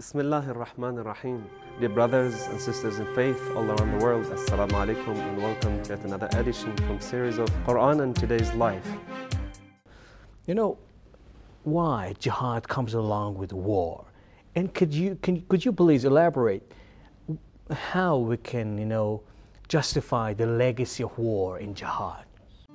Bismillah ar-Rahman ar-Rahim. Dear brothers and sisters in faith all around the world, Assalamu alaikum and welcome to yet another edition from series of Quran and Today's Life. You know, why jihad comes along with war? And could you please elaborate how we can, justify the legacy of war in jihad?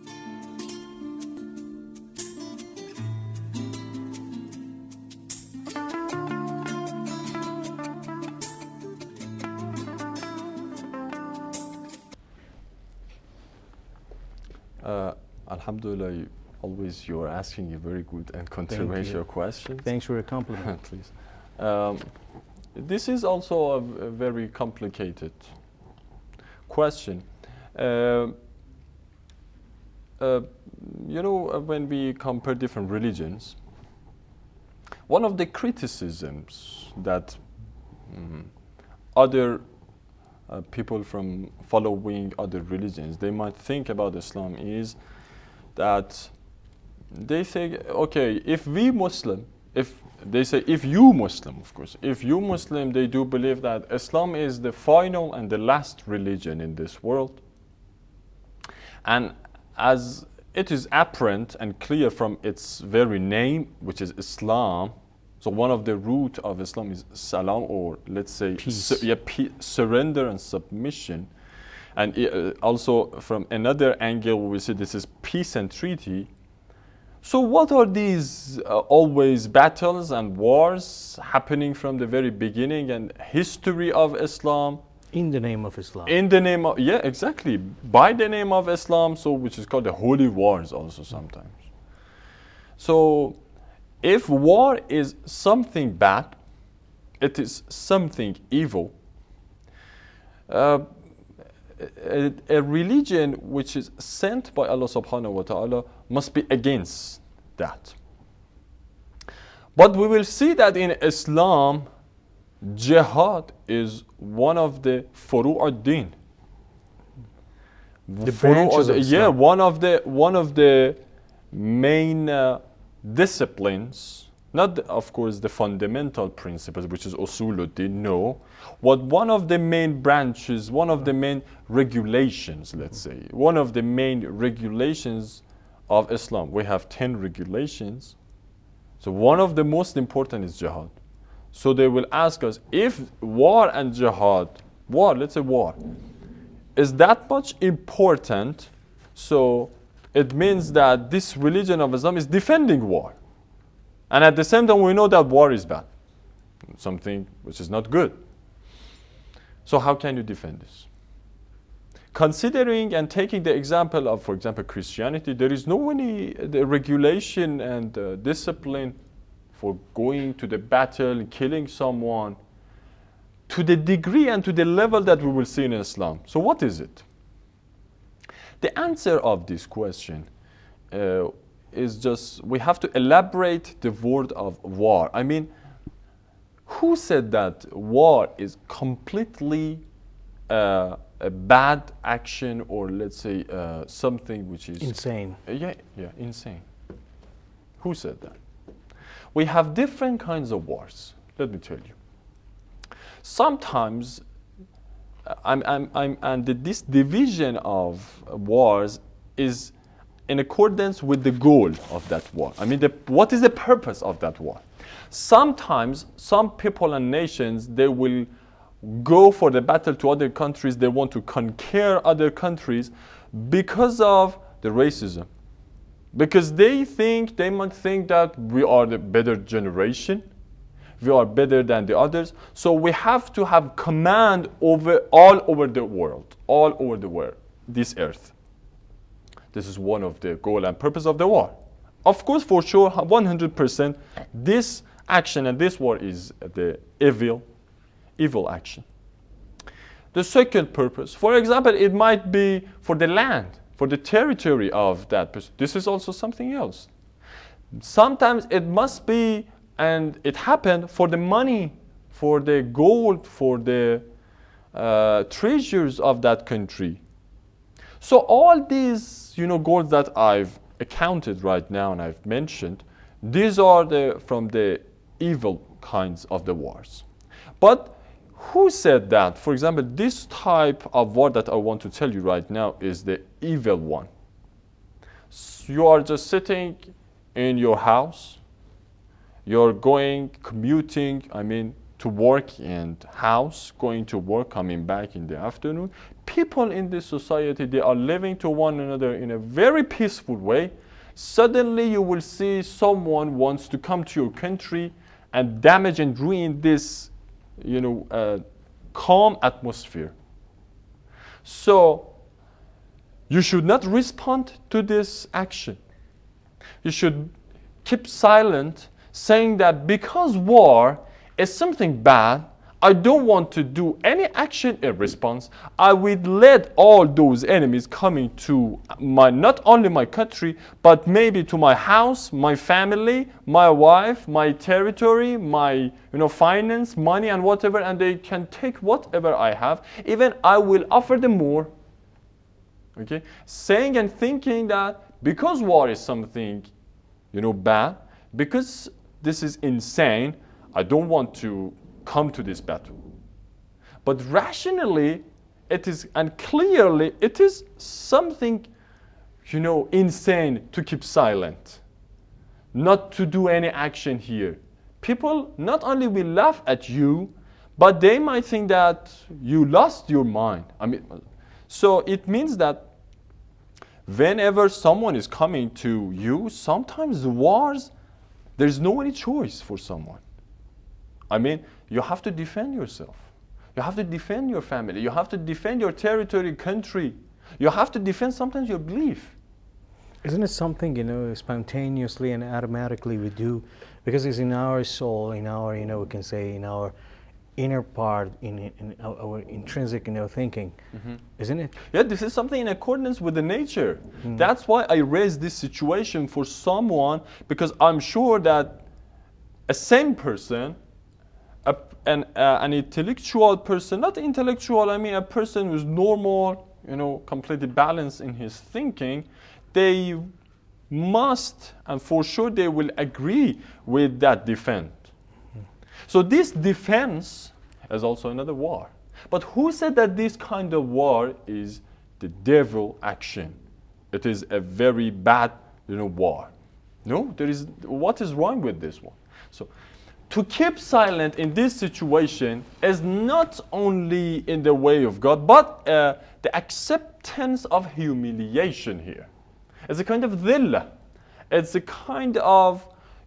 Alhamdulillah, you're asking a very good and controversial question. Thanks for your compliment. Please. This is also a very complicated question. When we compare different religions, one of the criticisms that other people from following other religions, they might think about Islam is that they say, okay, if you Muslim, of course, if you Muslim, they do believe that Islam is the final and the last religion in this world. And as it is apparent and clear from its very name, which is Islam, so one of the root of Islam is salam, or let's say surrender and submission. And also from another angle, we say this is peace and treaty. So what are these always battles and wars happening from the very beginning and history of Islam? In the name of Islam. In the name of, yeah, exactly. By the name of Islam, so which is called the holy wars also sometimes. So if war is something bad, it is something evil, a religion which is sent by Allah subhanahu wa ta'ala must be against that. But we will see that in Islam, jihad is one of the furu' ad-din. The branches of Islam. Yeah, one of the main disciplines, not of course the fundamental principles, which is usuluddin, no, but one of the main branches, one of the main regulations, let's say, one of the main regulations of Islam. We have 10 regulations. So one of the most important is jihad. So they will ask us, if war and jihad, let's say war, is that much important, so it means that this religion of Islam is defending war. And at the same time, we know that war is bad, something which is not good. So how can you defend this? Considering and taking the example of, for example, Christianity, there is no any regulation and discipline for going to the battle, killing someone, to the degree and to the level that we will see in Islam. So what is it? The answer of this question is just, we have to elaborate the word of war. I mean, who said that war is completely a bad action, or let's say something which is insane? Yeah, insane. Who said that? We have different kinds of wars. Let me tell you. Sometimes, this division of wars is in accordance with the goal of that war. I mean, what is the purpose of that war? Sometimes, some people and nations, they will go for the battle to other countries. They want to conquer other countries because of the racism. Because they might think that we are the better generation. We are better than the others. So we have to have command all over the world, this earth. This is one of the goal and purpose of the war. Of course, for sure, 100%, this action and this war is the evil action. The second purpose, for example, it might be for the land, for the territory of that person. This is also something else. Sometimes it must be, and it happened, for the money, for the gold, for the treasures of that country. So all these, goals that I've accounted right now and I've mentioned, these are from the evil kinds of the wars. But who said that? For example, this type of war that I want to tell you right now is the evil one. So you are just sitting in your house, you're commuting, to work and house, going to work, coming back in the afternoon. People in this society, they are living to one another in a very peaceful way. Suddenly you will see someone wants to come to your country and damage and ruin this, calm atmosphere. So you should not respond to this action. You should keep silent, saying that because war is something bad, I don't want to do any action in response. I would let all those enemies coming to not only my country, but maybe to my house, my family, my wife, my territory, my finance, money, and whatever, and they can take whatever I have. Even I will offer them more. Okay, saying and thinking that because war is something, bad, because this is insane, I don't want to come to this battle. But rationally, it is, and clearly, it is something, insane to keep silent, not to do any action here. People not only will laugh at you, but they might think that you lost your mind. So it means that whenever someone is coming to you, sometimes the wars, there's no any choice for someone. You have to defend yourself. You have to defend your family. You have to defend your territory, country. You have to defend sometimes your belief. Isn't it something, spontaneously and automatically we do? Because it's in our soul, in our, we can say in our inner part, in our intrinsic, thinking. Mm-hmm. Isn't it? Yeah, this is something in accordance with the nature. Mm. That's why I raised this situation for someone, because I'm sure that a sane person, an intellectual person, not intellectual, a person who's normal, completely balanced in his thinking, they must, and for sure they will agree with that defense. Mm-hmm. So this defense is also another war. But who said that this kind of war is the devil action? It is a very bad, war. No, what is wrong with this one? So, to keep silent in this situation is not only in the way of God, but the acceptance of humiliation here. It's a kind of dhillah. It's a kind of,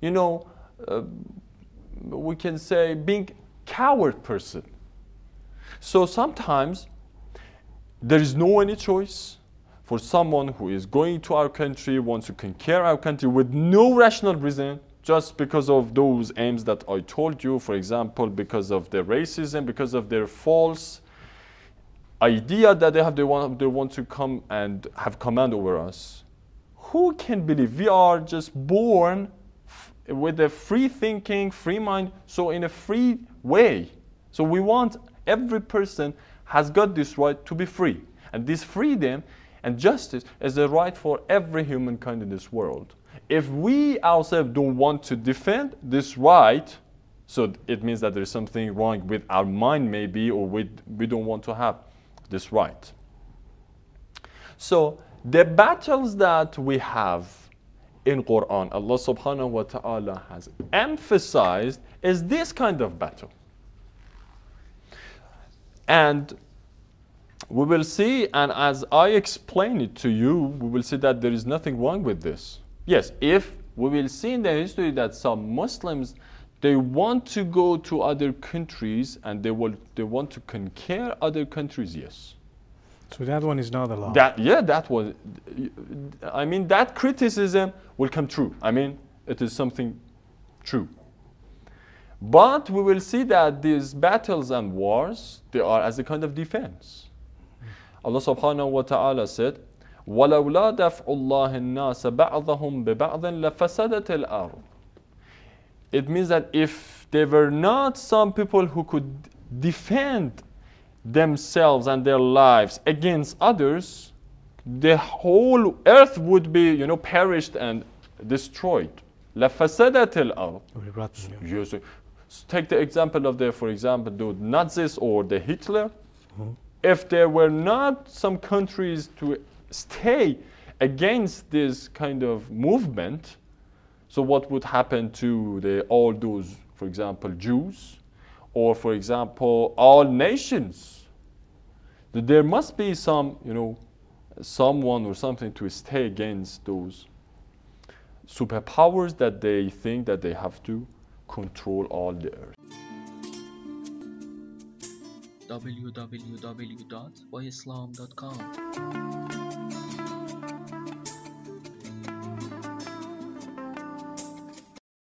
we can say being coward person. So sometimes there is no any choice for someone who is going to our country, wants to conquer our country with no rational reason, just because of those aims that I told you, for example, because of their racism, because of their false idea that they have, they want to come and have command over us. Who can believe? We are just born with a free thinking, free mind, so in a free way. So we want, every person has got this right to be free. And this freedom and justice is the right for every humankind in this world. If we ourselves don't want to defend this right, so it means that there is something wrong with our mind maybe, or we don't want to have this right. So the battles that we have in Quran, Allah subhanahu wa ta'ala has emphasized is this kind of battle. And we will see, and as I explain it to you, we will see that there is nothing wrong with this. Yes, if we will see in the history that some Muslims, they want to go to other countries and they want to conquer other countries, yes. So that one is not allowed. That criticism will come true. It is something true. But we will see that these battles and wars, they are as a kind of defense. Allah subhanahu wa ta'ala said, وَلَوْلَا دَفْعُ اللَّهِ النَّاسَ بَعْضَهُمْ بِبَعْضٍ لَفَسَدَتِ الْأَرْضِ. It means that if there were not some people who could defend themselves and their lives against others, the whole earth would be, perished and destroyed. لَفَسَدَتِ الْأَرْضِ. Yes. take the example of the, for example, the Nazis or the Hitler. If there were not some countries to stay against this kind of movement, so what would happen to all those, for example, Jews, or for example, all nations? There must be some, someone or something to stay against those superpowers that they think that they have to control all the earth. www.byislam.com